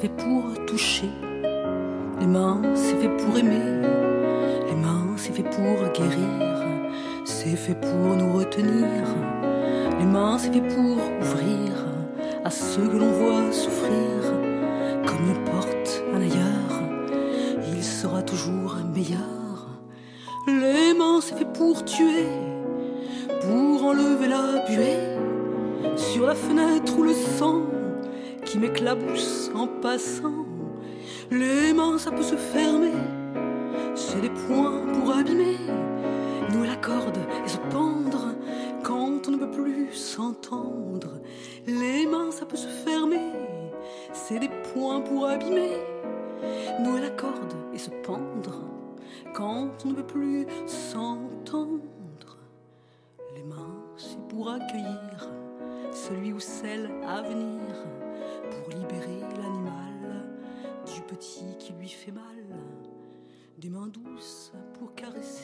fait pour toucher, les mains c'est fait pour aimer, les mains c'est fait pour guérir, c'est fait pour nous retenir, les mains c'est fait pour ouvrir à ceux que l'on voit souffrir. Comme il porte un ailleurs, il sera toujours meilleur. Les mains c'est fait pour tuer, pour enlever la buée sur la fenêtre ou le sang qui m'éclabousse en passant. Les mains ça peut se fermer, c'est des poings pour abîmer, nouer la corde et se pendre quand on ne peut plus s'entendre. Les mains ça peut se fermer, c'est des poings pour abîmer, nouer la corde et se pendre quand on ne peut plus s'entendre. Les mains c'est pour accueillir celui ou celle à venir, pour libérer l'animal du petit qui lui fait mal, des mains douces pour caresser